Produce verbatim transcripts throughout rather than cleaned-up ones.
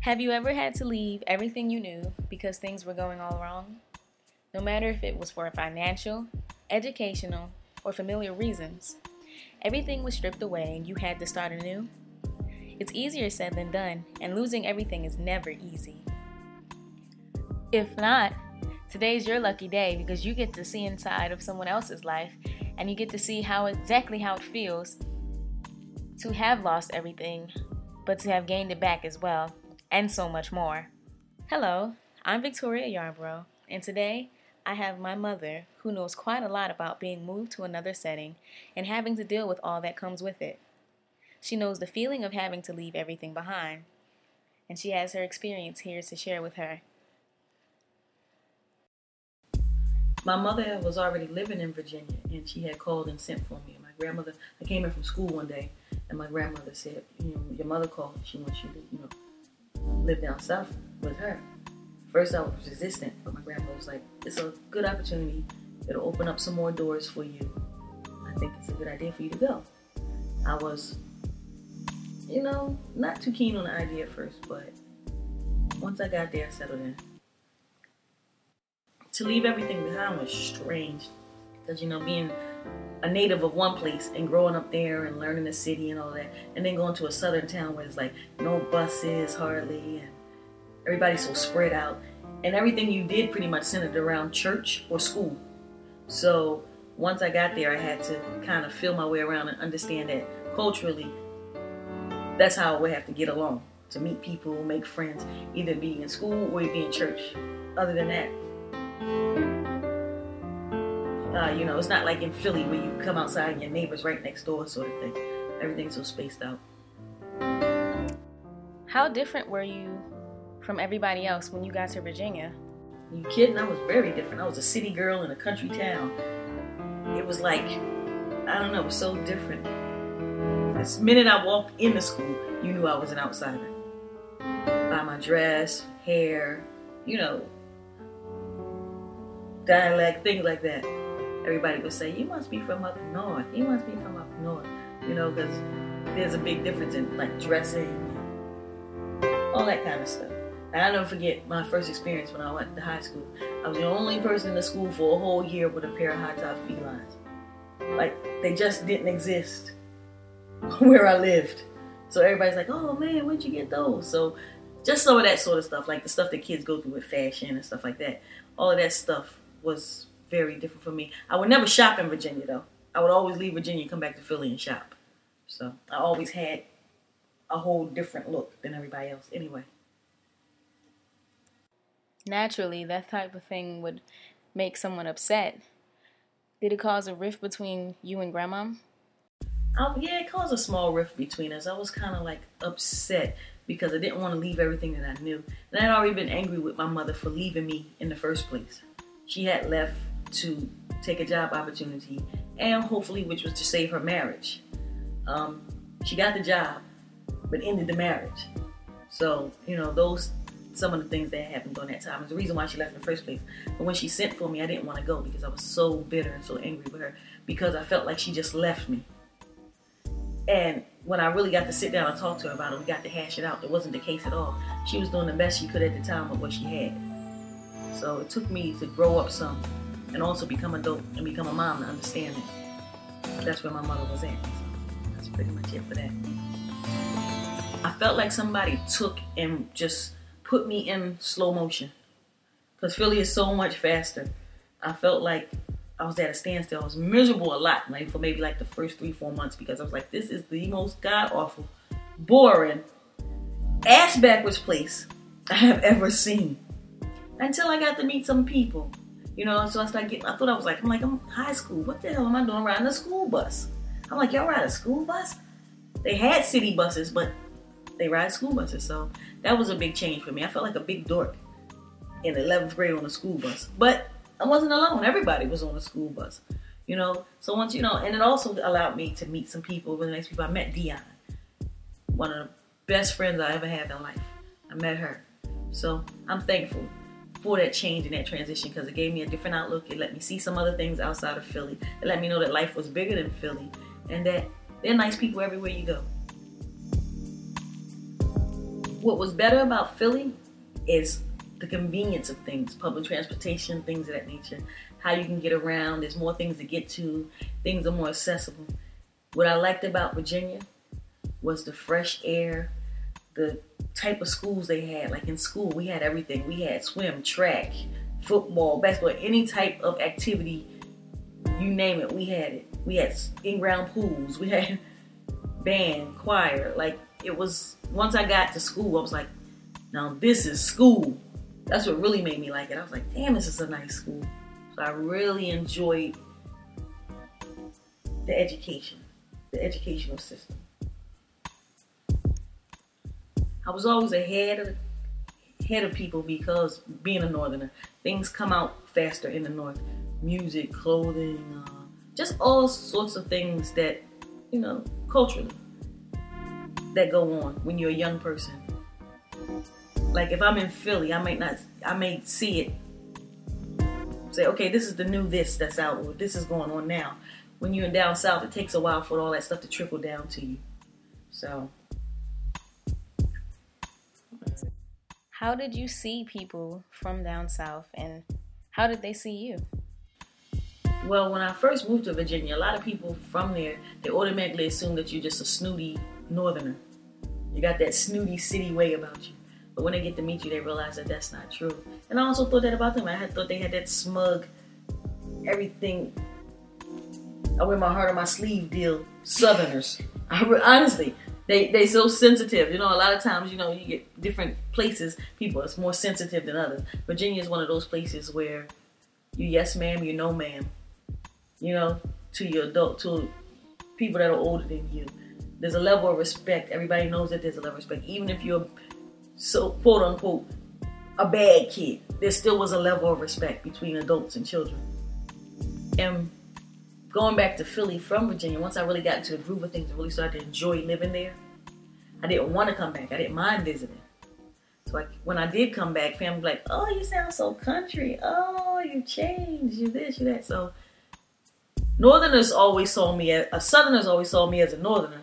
Have you ever had to leave everything you knew because things were going all wrong? No matter if it was for financial, educational, or familiar reasons, everything was stripped away and you had to start anew. It's easier said than done, and losing everything is never easy. If not, today's your lucky day because you get to see inside of someone else's life and you get to see how exactly how it feels to have lost everything, but to have gained it back as well, and so much more. Hello, I'm Victoria Yarbrough, and today I have my mother who knows quite a lot about being moved to another setting and having to deal with all that comes with it. She knows the feeling of having to leave everything behind, and she has her experience here to share with her. My mother was already living in Virginia, and she had called and sent for me. My grandmother, I came in from school one day, and my grandmother said, you know, your mother called, she wants you to, you know, live down south with her. First I was resistant, but my grandmother was like, it's a good opportunity. It'll open up some more doors for you. I think it's a good idea for you to go. I was, you know, not too keen on the idea at first, but once I got there, I settled in. To leave everything behind was strange, because, you know, being a native of one place and growing up there and learning the city and all that, and then going to a southern town where there's like no buses hardly, and everybody's so spread out, and everything you did pretty much centered around church or school. So once I got there, I had to kind of feel my way around and understand that culturally, that's how I would have to get along, to meet people, make friends, either be in school or be in church. Other than that, Uh, you know, it's not like in Philly where you come outside and your neighbor's right next door sort of thing. Everything's so spaced out. How different were you from everybody else when you got to Virginia? Are you kidding? I was very different. I was a city girl in a country town. It was like, I don't know, it was so different. This minute I walked into school, you knew I was an outsider. By my dress, hair, you know, dialect, things like that. Everybody would say, you must be from up north. You must be from up north. You know, because there's a big difference in like dressing, all that kind of stuff. And I'll never forget my first experience when I went to high school. I was the only person in the school for a whole year with a pair of high-top felines. Like, they just didn't exist where I lived. So everybody's like, oh man, where'd you get those? So just some of that sort of stuff, like the stuff that kids go through with fashion and stuff like that. All of that stuff was very different for me. I would never shop in Virginia, though. I would always leave Virginia and come back to Philly and shop. So I always had a whole different look than everybody else anyway. Naturally, that type of thing would make someone upset. Did it cause a rift between you and Grandma? Um, yeah, it caused a small rift between us. I was kind of like upset because I didn't want to leave everything that I knew. And I had already been angry with my mother for leaving me in the first place. She had left to take a job opportunity, and hopefully, which was to save her marriage. Um, she got the job, but ended the marriage. So, you know, those, some of the things that happened during that time is the reason why she left in the first place. But when she sent for me, I didn't want to go because I was so bitter and so angry with her because I felt like she just left me. And when I really got to sit down and talk to her about it, we got to hash it out. It wasn't the case at all. She was doing the best she could at the time with what she had. So it took me to grow up some and also become adult and become a mom to understand it. That's where my mother was at. That's pretty much it for that. I felt like somebody took and just put me in slow motion. Because Philly is so much faster. I felt like I was at a standstill. I was miserable a lot, like for maybe like the first three, four months because I was like, this is the most god-awful, boring, ass-backwards place I have ever seen. Until I got to meet some people. You know, so I started getting, I thought I was like, I'm like, I'm high school. What the hell am I doing riding a school bus? I'm like, y'all ride a school bus? They had city buses, but they ride school buses. So that was a big change for me. I felt like a big dork in eleventh grade on a school bus. But I wasn't alone. Everybody was on a school bus. You know, so once, you know, and it also allowed me to meet some people. One of the next people I met, Dion. One of the best friends I ever had in life. I met her. So I'm thankful for that change and that transition because it gave me a different outlook. It let me see some other things outside of Philly. It let me know that life was bigger than Philly and that there are nice people everywhere you go. what was better about Philly is the convenience of things, public transportation, things of that nature, how you can get around. There's more things to get to. Things are more accessible. What I liked about Virginia was the fresh air, the type of schools they had. Like in school, we had everything. We had swim, track, football, basketball, any type of activity, you name it, we had it. We had in-ground pools. We had band, choir. Like, it was, once I got to school, I was like, now this is school. That's what really made me like it. I was like, damn, this is a nice school. So I really enjoyed the education, the educational system. I was always ahead of ahead of people because being a Northerner, things come out faster in the North. Music, clothing, uh, just all sorts of things that, you know, culturally, that go on when you're a young person. Like if I'm in Philly, I might not, I may see it, say, okay, this is the new this that's out, or this is going on now. When you're in down south, it takes a while for all that stuff to trickle down to you. So. How did you see people from down south, and how did they see you? Well, when I first moved to Virginia, a lot of people from there, they automatically assume that you're just a snooty Northerner. You got that snooty city way about you. But when they get to meet you, they realize that that's not true. And I also thought that about them. I had thought they had that smug, everything, I wear my heart on my sleeve deal, Southerners. I re- honestly, they they so sensitive. You know, a lot of times, you know, you get different places, people are more sensitive than others. Virginia is one of those places where you yes ma'am, you no ma'am. You know, to your adult, to people that are older than you. There's a level of respect. Everybody knows that there's a level of respect. Even if you're so, quote unquote, a bad kid, there still was a level of respect between adults and children. And going back to Philly from Virginia, once I really got into the groove of things and really started to enjoy living there, I didn't want to come back. I didn't mind visiting. So I, when I did come back, family was like, oh, you sound so country. Oh, you changed. You this, you that. So Northerners always saw me as, uh, Southerners always saw me as a Northerner.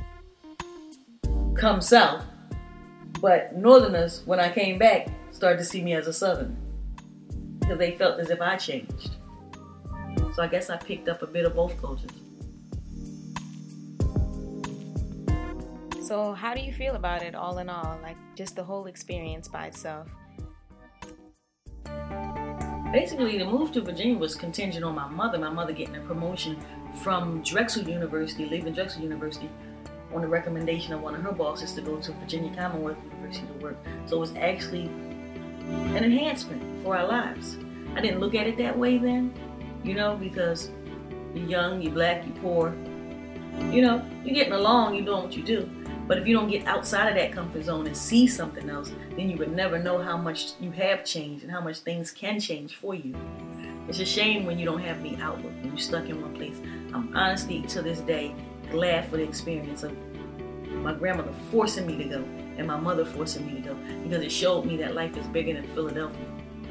Come south. But Northerners, when I came back, started to see me as a Southerner. Because they felt as if I changed. So I guess I picked up a bit of both cultures. So how do you feel about it all in all? Like just the whole experience by itself? Basically, the move to Virginia was contingent on my mother. My mother getting a promotion from Drexel University, leaving Drexel University, on the recommendation of one of her bosses to go to Virginia Commonwealth University to work. So it was actually an enhancement for our lives. I didn't look at it that way then, you know, because you're young, you're black, you're poor. You know, you're getting along, you're doing what you do. But if you don't get outside of that comfort zone and see something else, then you would never know how much you have changed and how much things can change for you. It's a shame when you don't have the outlook, when you're stuck in one place. I'm honestly, to this day, glad for the experience of my grandmother forcing me to go and my mother forcing me to go, because it showed me that life is bigger than Philadelphia.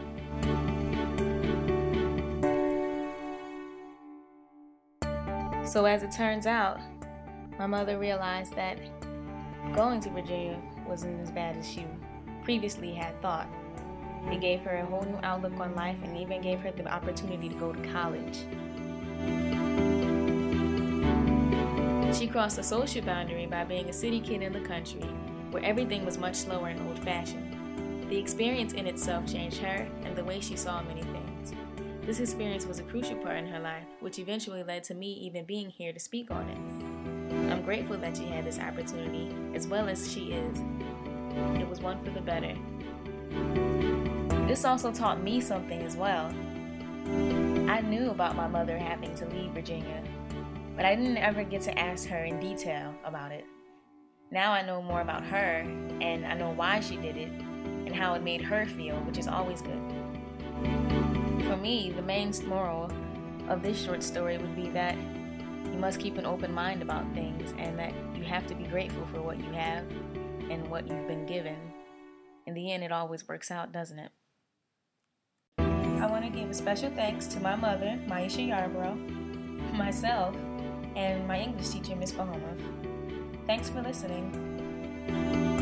So as it turns out, my mother realized that going to Virginia wasn't as bad as she previously had thought. It gave her a whole new outlook on life and even gave her the opportunity to go to college. She crossed the social boundary by being a city kid in the country, where everything was much slower and old-fashioned. The experience in itself changed her and the way she saw many things. This experience was a crucial part in her life, which eventually led to me even being here to speak on it. I'm grateful that she had this opportunity, as well as she is. It was one for the better. This also taught me something as well. I knew about my mother having to leave Virginia, but I didn't ever get to ask her in detail about it. Now I know more about her, and I know why she did it, and how it made her feel, which is always good. For me, the main moral of this short story would be that you must keep an open mind about things, and that you have to be grateful for what you have and what you've been given. In the end, it always works out, doesn't it? I want to give a special thanks to my mother, Maisha Yarbrough, myself, and my English teacher, Miss Bahama. Thanks for listening.